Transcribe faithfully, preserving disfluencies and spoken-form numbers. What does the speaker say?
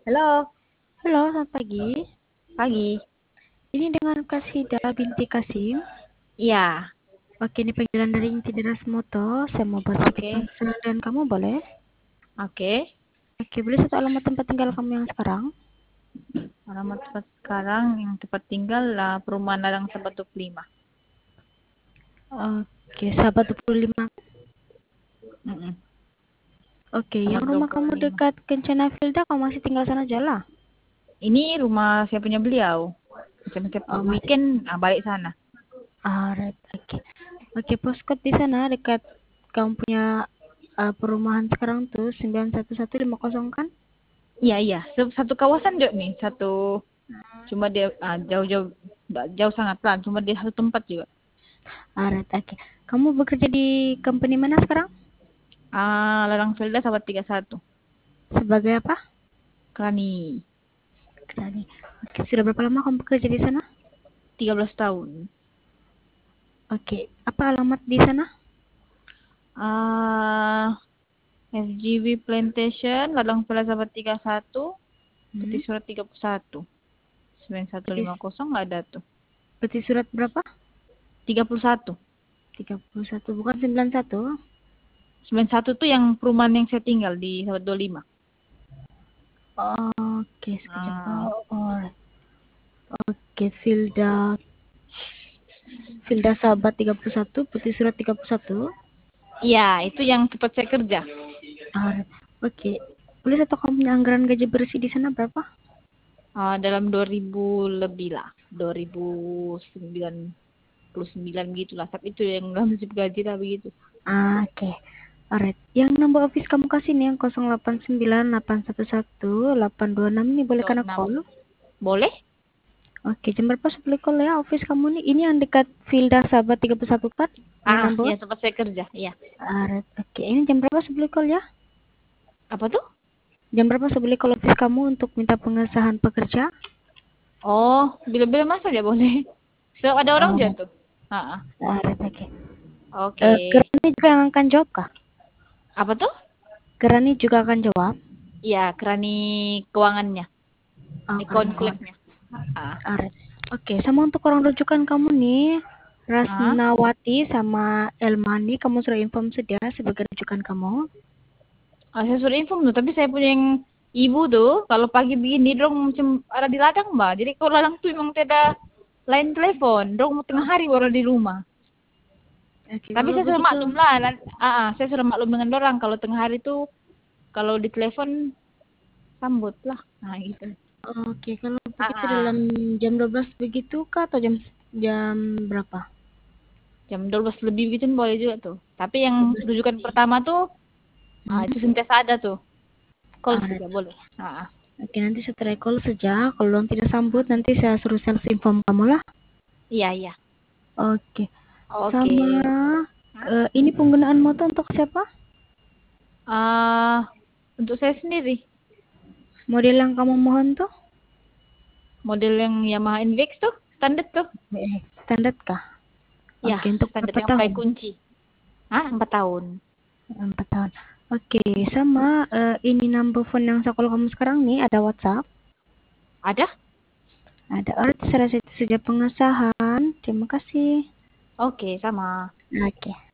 Halo, Halo, selamat pagi. pagi. Ini dengan Kasida binti Kasim. Iya, Oke, ini panggilan dari Inti Deras Moto. Saya mau buat sedikit oke, penasaran dan kamu boleh? oke. Oke, boleh satu alamat tempat tinggal kamu yang sekarang? Alamat tempat sekarang yang tempat tinggal lah Perumahan Ladang Sebatuk lima. Oke, sahabat dua puluh lima. Mm-mm. Oke, yang Nomor rumah kamu dua puluh lima. dekat Kencana Filda, kamu masih tinggal sana aja lah? Ini rumah saya punya beliau. Macam setiap Oh, masih. weekend ah, balik sana. Ah, right. Oke. Oke, postcode di sana dekat kamu punya uh, perumahan sekarang tuh sembilan satu satu lima nol kan? Iya, iya. Se- Satu kawasan juga nih. Satu, cuma dia ah, jauh-jauh, nggak jauh sangat lah. Cuma dia satu tempat juga. Ah, right. Oke. Kamu bekerja di company mana sekarang? Ah, Ladang Selda Sahabat tiga puluh satu. Sebagai apa? Krani. Tadi. Oke, sudah berapa lama kamu bekerja di sana? tiga belas tahun. Oke, apa alamat di sana? Ah, F G W Plantation, Ladang Selda Sahabat tiga puluh satu. Peti Hmm. surat tiga puluh satu. sembilan satu Peti, lima nol nggak ada tuh. peti surat berapa? tiga puluh satu. tiga puluh satu, bukan sembilan satu. sembilan satu tuh yang perumahan yang saya tinggal di Sahabat dua puluh lima. Oke, sekejap. Ah. Oh, alright. Oke, Filda. Filda Sahabat tiga puluh satu, peti surat tiga puluh satu. Iya, itu yang tempat saya kerja. Alright. Oke. Boleh satu kamu punya anggaran gaji bersih di sana berapa? Ah, dalam dua ribu lebih lah. dua ribu sembilan puluh sembilan gitulah. Tapi itu yang dalam nasib gaji lah begitu. Ah, oke. Alright. Yang nomor office kamu kasih nih yang nol delapan sembilan delapan satu satu delapan dua enam ini boleh kena dua puluh enam. call? Boleh? Oke, jam berapa sebelum call ya office kamu nih? Ini yang dekat Filda Sahabat tiga puluh satu kan? Main Ah, number? ya tempat saya kerja. Iya. Alright, oke. Ini jam berapa sebelum call ya? Apa tuh? Jam berapa sebelum call office kamu untuk minta pengesahan pekerja? Oh, bila-bila masa ya boleh. So, ada orang Alright, jatuh. Ah, ah. alright, oke. Eh, Oke. Kerani juga yang akan jawab kah? Apa tuh? Kerani juga akan jawab? Iya, Kerani keuangannya. Oh, Account Kerani kawan. collect-nya. Ah. Alright. Oke, sama untuk orang rujukan kamu nih, Ah. Rasnawati sama Elmani, kamu sudah inform sudah sebagai rujukan kamu? Ah, saya sudah info tuh, tapi saya punya yang ibu tuh, kalau pagi begini, dong macam ada di ladang, Mbak. Jadi kalau ladang tuh memang tidak lain telepon, dong tengah hari baru di rumah. Oke, Tapi kalau saya sudah begitu, maklum lah, nan- ah, ah, saya sudah maklum dengan orang kalau tengah hari tuh, kalau di telepon sambut lah, nah gitu. oke, kalau Ah, begitu dalam ah. jam dua belas begitu kah atau jam jam berapa? Jam dua belas lebih gitu boleh juga tuh. Tapi yang dua belas rujukan lebih. pertama tuh, ah, Hmm. itu sentiasa ada tuh, call Alright. saja boleh. Ah, ah. Oke, nanti saya try call saja. Kalau orang tidak sambut, nanti saya suruh sales inform kamu lah. Iya, iya. Oke. Oke. Sama eh, ini penggunaan motor untuk siapa? Ah, untuk saya sendiri, Model yang kamu mohon tuh? model yang Yamaha N V X tuh, standar tuh. Eh, standar kah? Ya, Oke, untuk standar berapa yang pakai tahun? kunci. Ah, empat tahun. Empat tahun. Oke, sama eh, ini number phone yang saya call kamu sekarang nih ada WhatsApp. Ada? Ada. Alright, saya rasa itu saja pengesahan. Terima kasih. Oke, sama. Oke.